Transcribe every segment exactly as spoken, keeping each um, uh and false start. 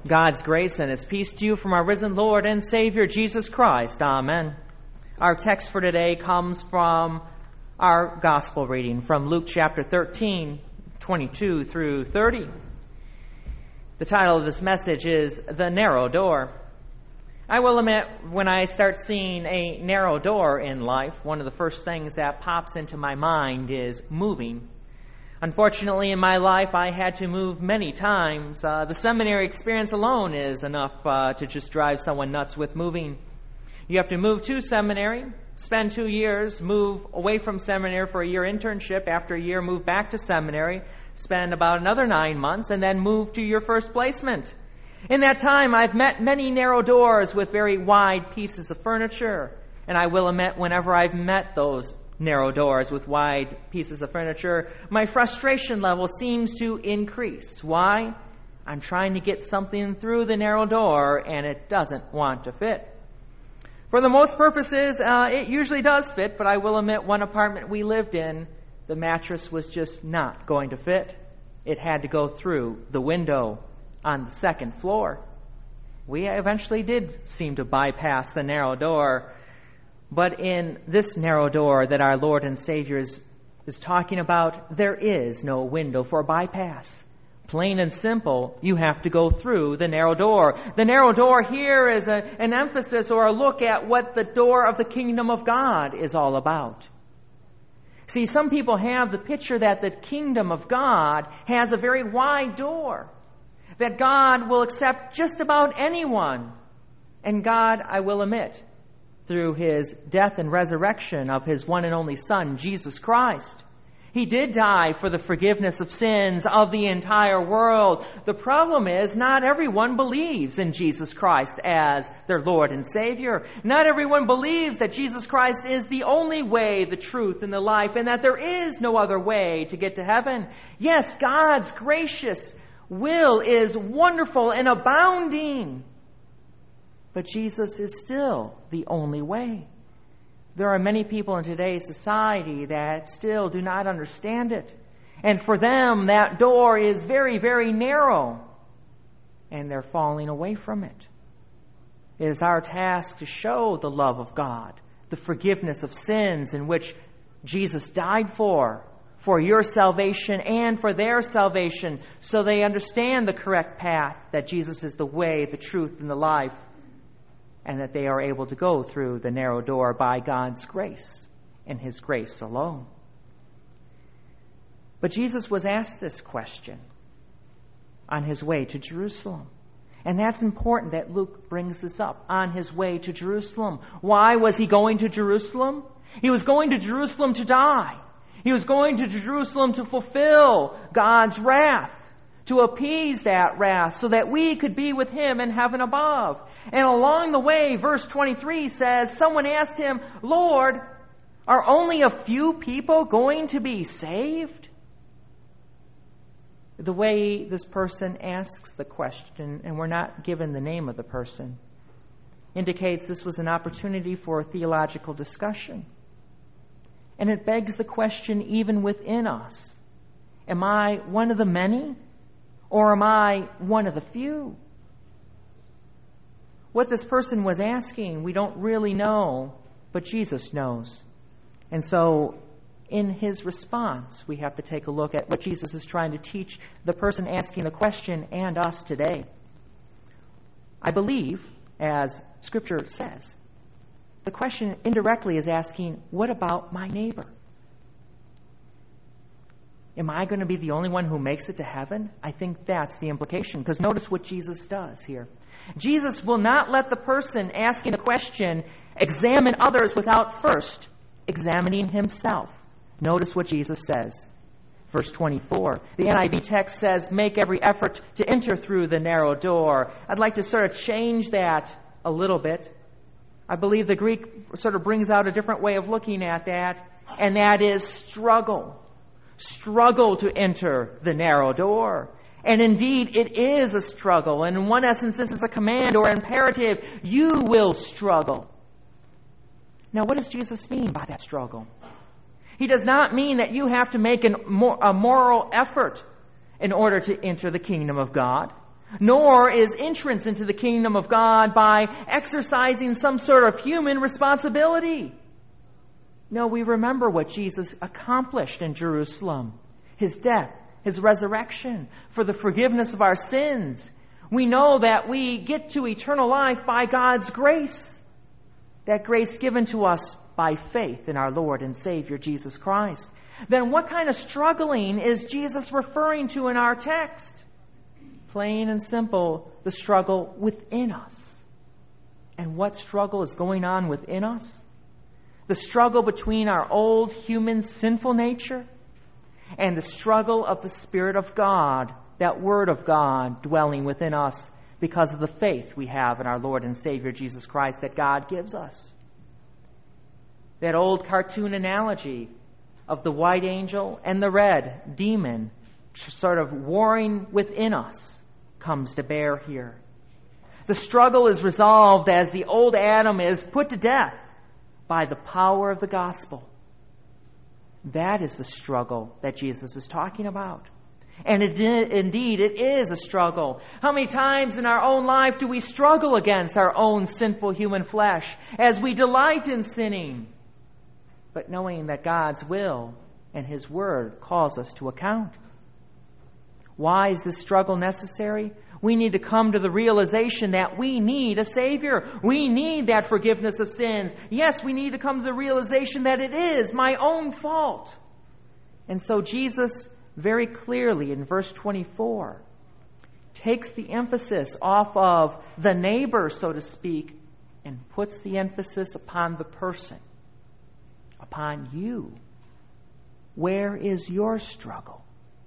God's grace and His peace to you from our risen Lord and Savior, Jesus Christ. Amen. Our text for today comes from our gospel reading from Luke chapter thirteen, twenty-two through thirty. The title of this message is The Narrow Door. I will admit, when I start seeing a narrow door in life, one of the first things that pops into my mind is moving. Unfortunately, in my life, I had to move many times. Uh, the seminary experience alone is enough uh, to just drive someone nuts with moving. You have to move to seminary, spend two years, move away from seminary for a year internship. After a year, move back to seminary, spend about another nine months, and then move to your first placement. In that time, I've met many narrow doors with very wide pieces of furniture. And I will admit, whenever I've met those narrow doors with wide pieces of furniture, my frustration level seems to increase. Why? I'm trying to get something through the narrow door and it doesn't want to fit. For the most purposes, uh, it usually does fit, but I will admit one apartment we lived in, the mattress was just not going to fit. It had to go through the window on the second floor. We eventually did seem to bypass the narrow door. But in this narrow door that our Lord and Savior is, is talking about, there is no window for bypass. Plain and simple, you have to go through the narrow door. The narrow door here is a, an emphasis or a look at what the door of the kingdom of God is all about. See, some people have the picture that the kingdom of God has a very wide door, that God will accept just about anyone. And God, I will admit, through His death and resurrection of His one and only Son, Jesus Christ, He did die for the forgiveness of sins of the entire world. The problem is, not everyone believes in Jesus Christ as their Lord and Savior. Not everyone believes that Jesus Christ is the only way, the truth, and the life, and that there is no other way to get to heaven. Yes, God's gracious will is wonderful and abounding. But Jesus is still the only way. There are many people in today's society that still do not understand it. And for them, that door is very, very narrow. And they're falling away from it. It is our task to show the love of God, the forgiveness of sins in which Jesus died for, for your salvation and for their salvation, so they understand the correct path, that Jesus is the way, the truth, and the life, and that they are able to go through the narrow door by God's grace and His grace alone. But Jesus was asked this question on His way to Jerusalem. And that's important that Luke brings this up, on His way to Jerusalem. Why was He going to Jerusalem? He was going to Jerusalem to die. He was going to Jerusalem to fulfill God's wrath, to appease that wrath so that we could be with Him in heaven above. And along the way, verse twenty-three says, someone asked Him, Lord, are only a few people going to be saved? The way this person asks the question, and we're not given the name of the person, indicates this was an opportunity for a theological discussion. And it begs the question even within us, am I one of the many? Or am I one of the few? What this person was asking, we don't really know, but Jesus knows. And so, in His response, we have to take a look at what Jesus is trying to teach the person asking the question and us today. I believe, as Scripture says, the question indirectly is asking, what about my neighbor? Am I going to be the only one who makes it to heaven? I think that's the implication, because notice what Jesus does here. Jesus will not let the person asking the question examine others without first examining himself. Notice what Jesus says. Verse twenty-four. The N I V text says, make every effort to enter through the narrow door. I'd like to sort of change that a little bit. I believe the Greek sort of brings out a different way of looking at that, and that is struggle. Struggle to enter the narrow door. And indeed, it is a struggle. And in one essence, this is a command or imperative. You will struggle. Now, what does Jesus mean by that struggle? He does not mean that you have to make an, a moral effort in order to enter the kingdom of God. nor is entrance into the kingdom of God by exercising some sort of human responsibility. No, we remember what Jesus accomplished in Jerusalem, his death, his resurrection, for the forgiveness of our sins. We know that we get to eternal life by God's grace, that grace given to us by faith in our Lord and Savior, Jesus Christ. Then what kind of struggling is Jesus referring to in our text? Plain and simple, the struggle within us. And what struggle is going on within us? The struggle between our old human sinful nature and the struggle of the Spirit of God, that Word of God dwelling within us because of the faith we have in our Lord and Savior Jesus Christ that God gives us. That old cartoon analogy of the white angel and the red demon sort of warring within us comes to bear here. The struggle is resolved as the old Adam is put to death by the power of the gospel. That is the struggle that Jesus is talking about. And it, indeed, it is a struggle. How many times in our own life do we struggle against our own sinful human flesh as we delight in sinning, but knowing that God's will and His Word calls us to account? Why is this struggle necessary? We need to come to the realization that we need a Savior. We need that forgiveness of sins. Yes, we need to come to the realization that it is my own fault. And so Jesus very clearly in verse twenty-four takes the emphasis off of the neighbor, so to speak, and puts the emphasis upon the person, upon you. Where is your struggle?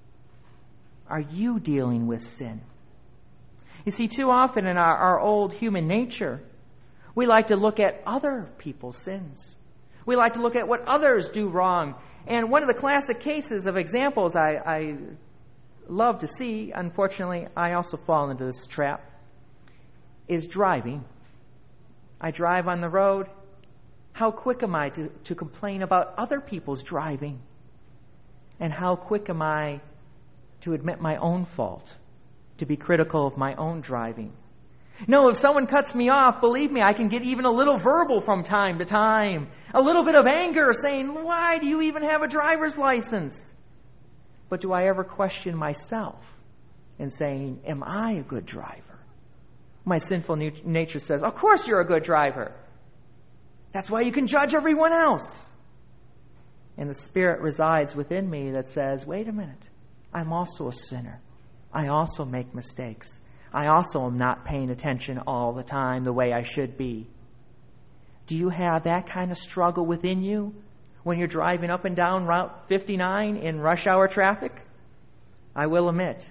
Are you dealing with sin? You see, too often in our, our old human nature, we like to look at other people's sins. We like to look at what others do wrong. And one of the classic cases of examples I, I love to see, unfortunately, I also fall into this trap, is driving. I drive on the road. How quick am I to, to complain about other people's driving? And how quick am I to admit my own fault, to be critical of my own driving? No, if someone cuts me off, believe me, I can get even a little verbal from time to time. A little bit of anger saying, why do you even have a driver's license? But do I ever question myself in saying, am I a good driver? My sinful nature says, of course you're a good driver. That's why you can judge everyone else. And the Spirit resides within me that says, wait a minute, I'm also a sinner. I also make mistakes. I also am not paying attention all the time the way I should be. Do you have that kind of struggle within you when you're driving up and down Route fifty-nine in rush hour traffic? I will admit,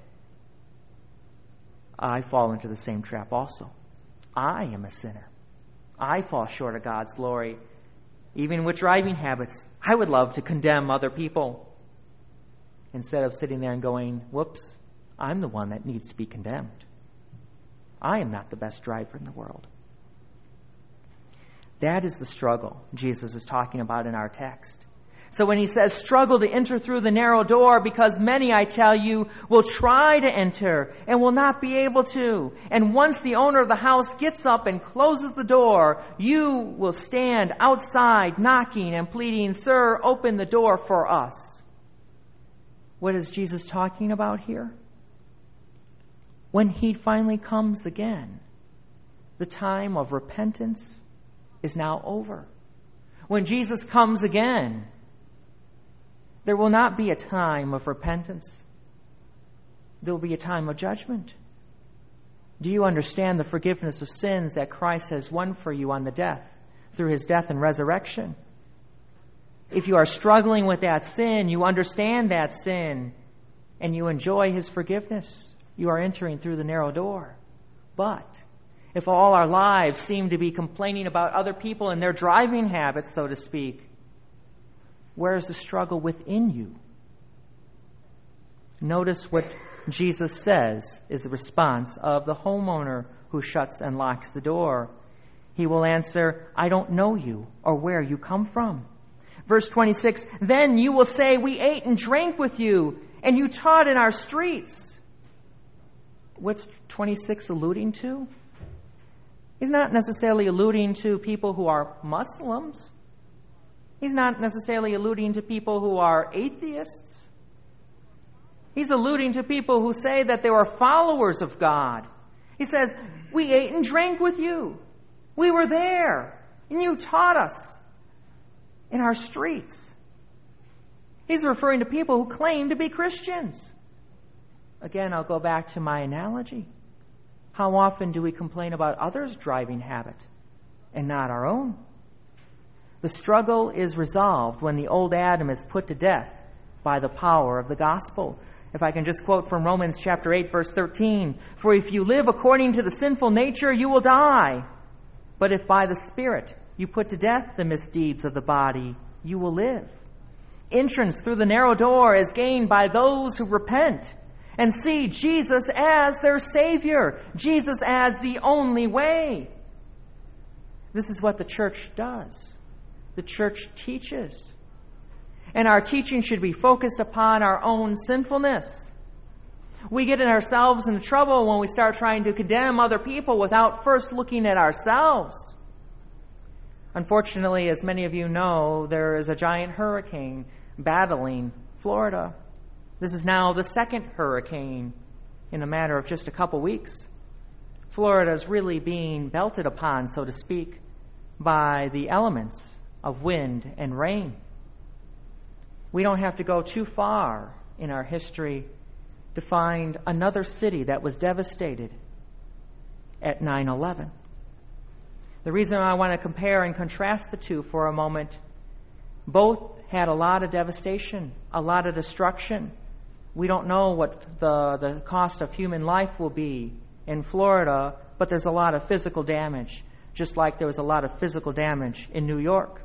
I fall into the same trap also. I am a sinner. I fall short of God's glory. Even with driving habits, I would love to condemn other people instead of sitting there and going, whoops, I'm the one that needs to be condemned. I am not the best driver in the world. That is the struggle Jesus is talking about in our text. So when he says, struggle to enter through the narrow door, because many, I tell you, will try to enter and will not be able to. And once the owner of the house gets up and closes the door, you will stand outside knocking and pleading, sir, open the door for us. What is Jesus talking about here? When he finally comes again, the time of repentance is now over. When Jesus comes again, there will not be a time of repentance. There will be a time of judgment. Do you understand the forgiveness of sins that Christ has won for you on the death, through his death and resurrection? If you are struggling with that sin, you understand that sin, and you enjoy his forgiveness, you are entering through the narrow door. But if all our lives seem to be complaining about other people and their driving habits, so to speak, where is the struggle within you? Notice what Jesus says is the response of the homeowner who shuts and locks the door. He will answer, I don't know you or where you come from. Verse twenty-six, then you will say, we ate and drank with you, and you taught in our streets. What's twenty-six alluding to? He's not necessarily alluding to people who are Muslims. He's not necessarily alluding to people who are atheists. He's alluding to people who say that they were followers of God. He says, we ate and drank with you. We were there, and you taught us in our streets. He's referring to people who claim to be Christians. Again, I'll go back to my analogy. How often do we complain about others' driving habit and not our own? The struggle is resolved when the old Adam is put to death by the power of the gospel. If I can just quote from Romans chapter eight, verse thirteen, "For if you live according to the sinful nature, you will die. But if by the Spirit you put to death the misdeeds of the body, you will live." Entrance through the narrow door is gained by those who repent and see Jesus as their Savior, Jesus as the only way. This is what the church does. The church teaches. And our teaching should be focused upon our own sinfulness. We get in ourselves into trouble when we start trying to condemn other people without first looking at ourselves. Unfortunately, as many of you know, there is a giant hurricane battling Florida. This is now the second hurricane in a matter of just a couple weeks. Florida is really being belted upon, so to speak, by the elements of wind and rain. We don't have to go too far in our history to find another city that was devastated at nine eleven. The reason I want to compare and contrast the two for a moment, both had a lot of devastation, a lot of destruction. We don't know what the, the cost of human life will be in Florida, but there's a lot of physical damage, just like there was a lot of physical damage in New York.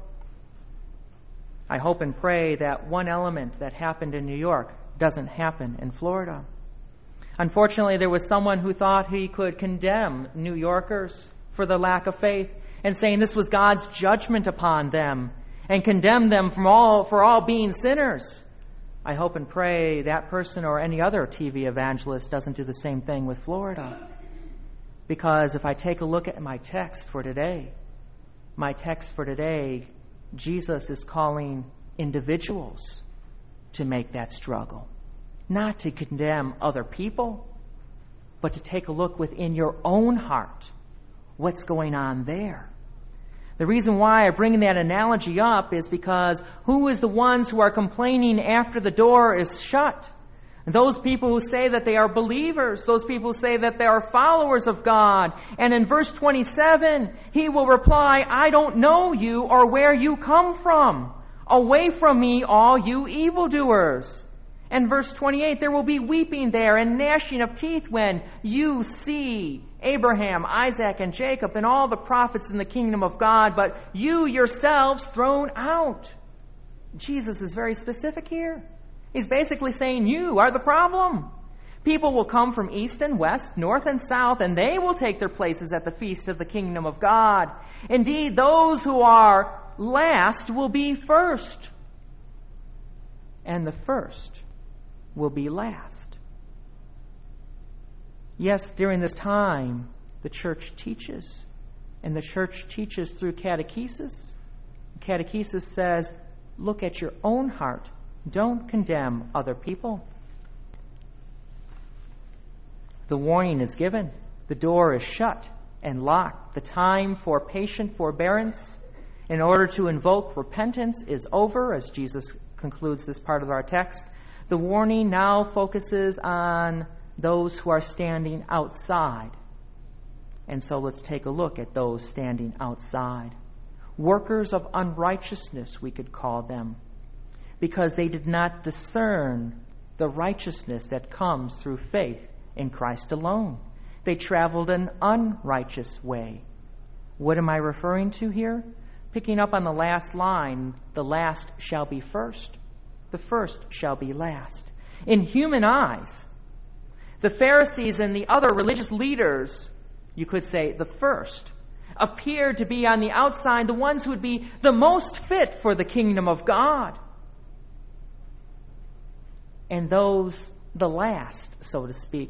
I hope and pray that one element that happened in New York doesn't happen in Florida. Unfortunately, there was someone who thought he could condemn New Yorkers for their lack of faith and saying this was God's judgment upon them and condemn them from all, for all being sinners. I hope and pray that person or any other T V evangelist doesn't do the same thing with Florida. Because if I take a look at my text for today, my text for today, Jesus is calling individuals to make that struggle. Not to condemn other people, but to take a look within your own heart. What's going on there? The reason why I bring that analogy up is because who is the ones who are complaining after the door is shut? Those people who say that they are believers, those people who say that they are followers of God. And in verse twenty-seven, he will reply, "I don't know you or where you come from. Away from me, all you evildoers." And verse twenty-eight, there will be weeping there and gnashing of teeth when you see Abraham, Isaac, and Jacob and all the prophets in the kingdom of God, but you yourselves thrown out. Jesus is very specific here. He's basically saying you are the problem. People will come from east and west, north and south, and they will take their places at the feast of the kingdom of God. Indeed, those who are last will be first, and the first will be last. Yes, during this time, the church teaches, and the church teaches through catechesis. Catechesis says, look at your own heart. Don't condemn other people. The warning is given. The door is shut and locked. The time for patient forbearance in order to invoke repentance is over, as Jesus concludes this part of our text. The warning now focuses on those who are standing outside. And so let's take a look at those standing outside. Workers of unrighteousness, we could call them, because they did not discern the righteousness that comes through faith in Christ alone. They traveled an unrighteous way. What am I referring to here? Picking up on the last line, the last shall be first, the first shall be last. In human eyes, the Pharisees and the other religious leaders, you could say the first, appeared to be on the outside the ones who would be the most fit for the kingdom of God. And those, the last, so to speak,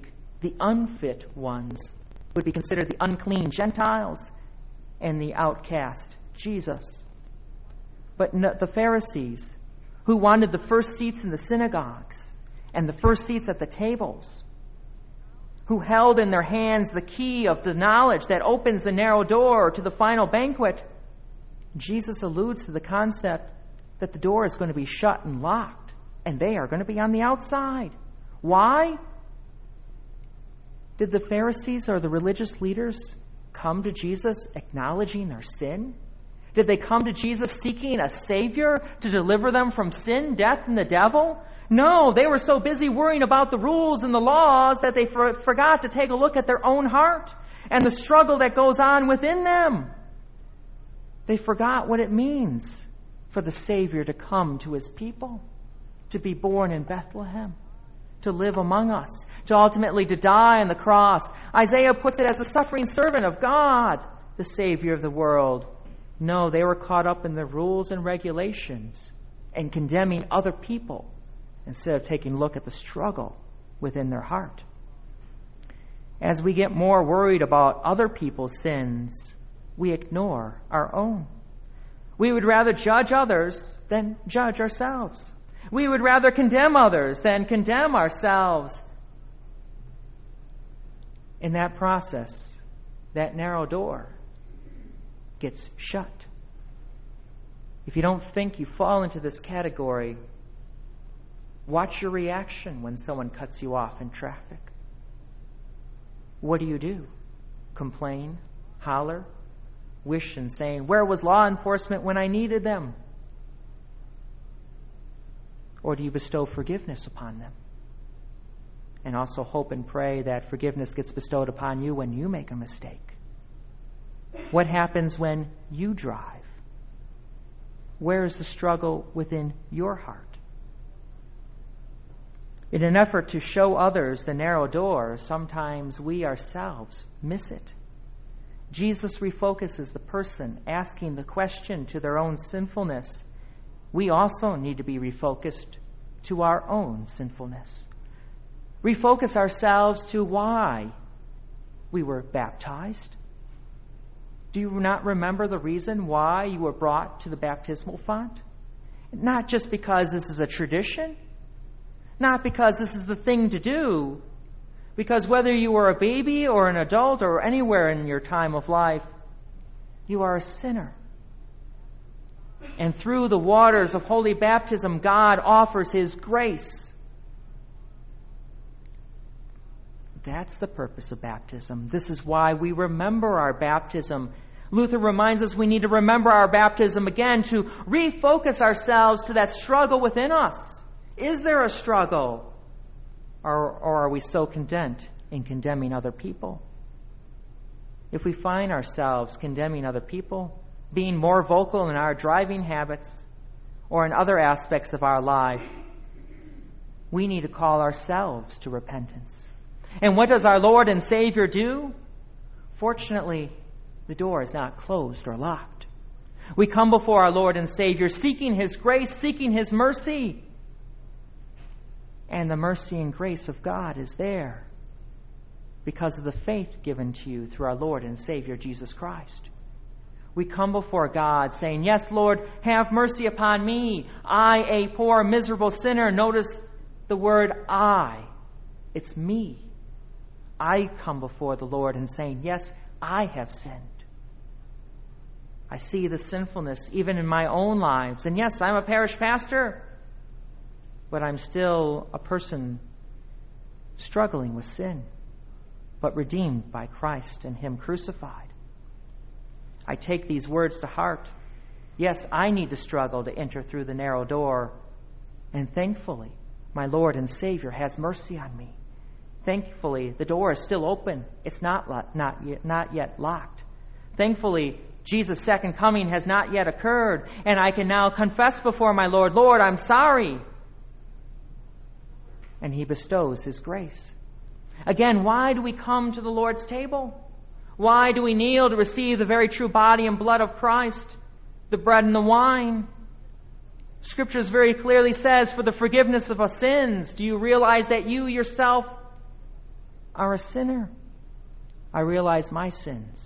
The unfit ones would be considered the unclean Gentiles and the outcast Jesus. But no, the Pharisees, who wanted the first seats in the synagogues and the first seats at the tables, who held in their hands the key of the knowledge that opens the narrow door to the final banquet, Jesus alludes to the concept that the door is going to be shut and locked, and they are going to be on the outside. Why? Did the Pharisees or the religious leaders come to Jesus acknowledging their sin? Did they come to Jesus seeking a Savior to deliver them from sin, death, and the devil? No, they were so busy worrying about the rules and the laws that they for- forgot to take a look at their own heart and the struggle that goes on within them. They forgot what it means for the Savior to come to His people, to be born in Bethlehem, to live among us, to ultimately to die on the cross. Isaiah puts it as the suffering servant of God, the Savior of the world. No, they were caught up in the rules and regulations and condemning other people instead of taking a look at the struggle within their heart. As we get more worried about other people's sins, we ignore our own. We would rather judge others than judge ourselves. We would rather condemn others than condemn ourselves. In that process, that narrow door gets shut. If you don't think you fall into this category, watch your reaction when someone cuts you off in traffic. What do you do? Complain? Holler? Wish and saying, "Where was law enforcement when I needed them?" Or do you bestow forgiveness upon them? And also hope and pray that forgiveness gets bestowed upon you when you make a mistake. What happens when you drive? Where is the struggle within your heart? In an effort to show others the narrow door, sometimes we ourselves miss it. Jesus refocuses the person asking the question to their own sinfulness. We also need to be refocused to our own sinfulness. Refocus ourselves to why we were baptized. Do you not remember the reason why you were brought to the baptismal font? Not just because this is a tradition, not because this is the thing to do, because whether you were a baby or an adult or anywhere in your time of life, you are a sinner. And through the waters of holy baptism, God offers His grace. That's the purpose of baptism. This is why we remember our baptism. Luther reminds us we need to remember our baptism again to refocus ourselves to that struggle within us. Is there a struggle? Or, or are we so content in condemning other people? If we find ourselves condemning other people, being more vocal in our driving habits or in other aspects of our life, we need to call ourselves to repentance. And what does our Lord and Savior do? Fortunately, the door is not closed or locked. We come before our Lord and Savior seeking His grace, seeking His mercy. And the mercy and grace of God is there because of the faith given to you through our Lord and Savior Jesus Christ. We come before God saying, "Yes, Lord, have mercy upon me. I, a poor, miserable sinner." Notice the word I. It's me. I come before the Lord and saying, "Yes, I have sinned. I see the sinfulness even in my own lives. And yes, I'm a parish pastor, but I'm still a person struggling with sin, but redeemed by Christ and Him crucified. I take these words to heart. Yes, I need to struggle to enter through the narrow door. And thankfully, my Lord and Savior has mercy on me. Thankfully, the door is still open. It's not, not, yet, not yet locked. Thankfully, Jesus' second coming has not yet occurred, and I can now confess before my Lord, "Lord, I'm sorry." And He bestows His grace. Again, why do we come to the Lord's table? Why do we kneel to receive the very true body and blood of Christ, the bread and the wine? Scripture very clearly says, "For the forgiveness of our sins." Do you realize that you yourself are a sinner. I realize my sins.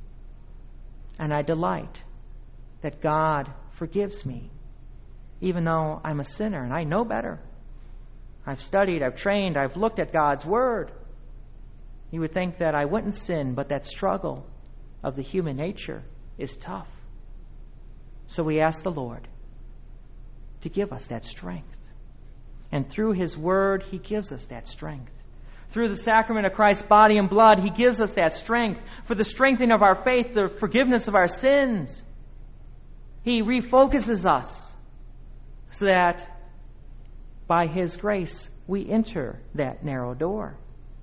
And I delight that God forgives me, even though I'm a sinner and I know better. I've studied, I've trained, I've looked at God's Word. You would think that I wouldn't sin, but that struggle of the human nature is tough. So we ask the Lord to give us that strength. And through His Word, He gives us that strength. Through the sacrament of Christ's body and blood, He gives us that strength for the strengthening of our faith, the forgiveness of our sins. He refocuses us so that by His grace we enter that narrow door.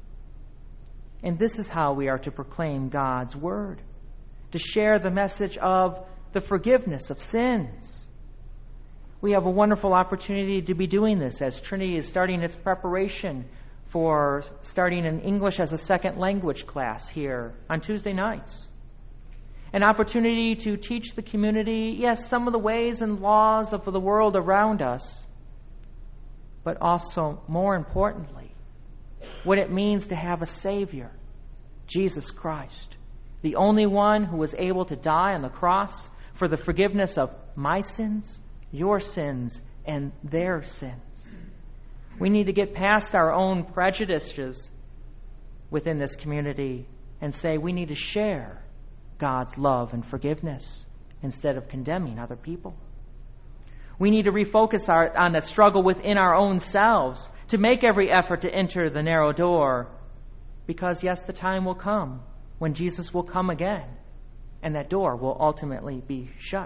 And this is how we are to proclaim God's Word, to share the message of the forgiveness of sins. We have a wonderful opportunity to be doing this as Trinity is starting its preparation for starting an English as a second language class here on Tuesday nights. An opportunity to teach the community, yes, some of the ways and laws of the world around us, but also, more importantly, what it means to have a Savior, Jesus Christ, the only one who was able to die on the cross for the forgiveness of my sins, your sins, and their sins. We need to get past our own prejudices within this community and say we need to share God's love and forgiveness instead of condemning other people. We need to refocus our, on the struggle within our own selves to make every effort to enter the narrow door, because, yes, the time will come when Jesus will come again and that door will ultimately be shut.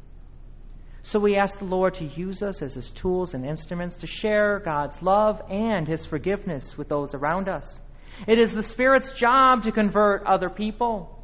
So we ask the Lord to use us as His tools and instruments to share God's love and His forgiveness with those around us. It is the Spirit's job to convert other people.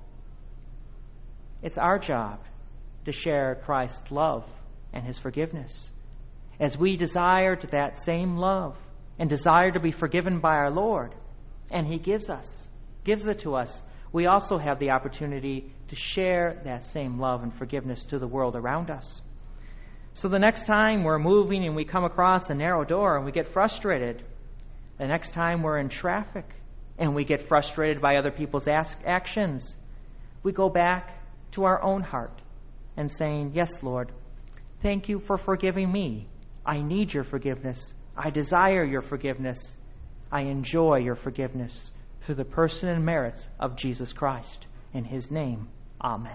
It's our job to share Christ's love and His forgiveness. As we desire to that same love and desire to be forgiven by our Lord, and He gives us, gives it to us, we also have the opportunity to share that same love and forgiveness to the world around us. So the next time we're moving and we come across a narrow door and we get frustrated, the next time we're in traffic and we get frustrated by other people's actions, we go back to our own heart and saying, yes, Lord, thank you for forgiving me. I need your forgiveness. I desire your forgiveness. I enjoy your forgiveness through the person and merits of Jesus Christ. In His name, amen.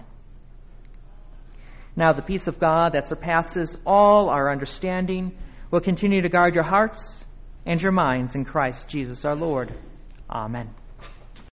Now the peace of God that surpasses all our understanding will continue to guard your hearts and your minds in Christ Jesus our Lord. Amen.